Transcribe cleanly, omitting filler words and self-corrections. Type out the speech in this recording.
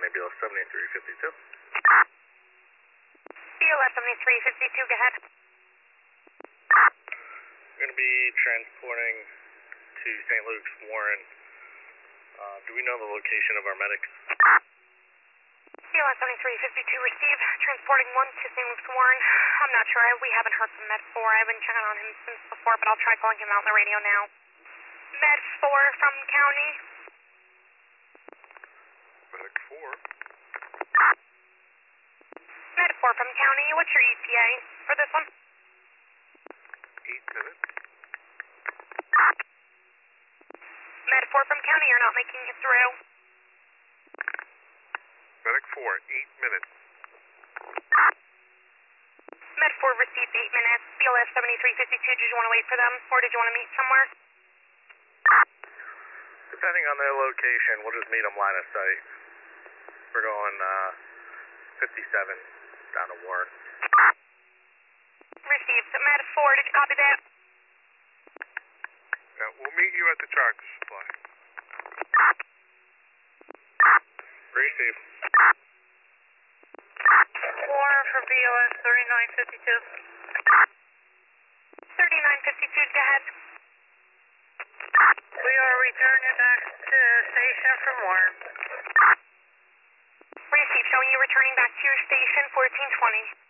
BLS 7352. BLS 7352, go ahead. We're going to be transporting to St. Luke's Warren. Do we know the location of our medics? BLS 7352, receive. Transporting one to St. Luke's Warren. I'm not sure. We haven't heard from Med 4. I've been checking on him since before, but I'll try calling him out on the radio now. Med 4 from county. Medic 4. Med 4 from county. What's your ETA for this one? 8 minutes. Med 4 from county, you're not making it through. Medic 4, 8 minutes. Med 4 received 8 minutes. BLS 7352, did you want to wait for them, or did you want to meet somewhere? Depending on their location, we'll just meet them line of sight. We're going 57 down to Warren. Received. Med 4, did you copy that? Yeah, we'll meet you at the tractor supply. Received. 4 for BLS 3952. 3952, go ahead. We are returning back to station from Warren. Received, showing you returning back to your station, 1420.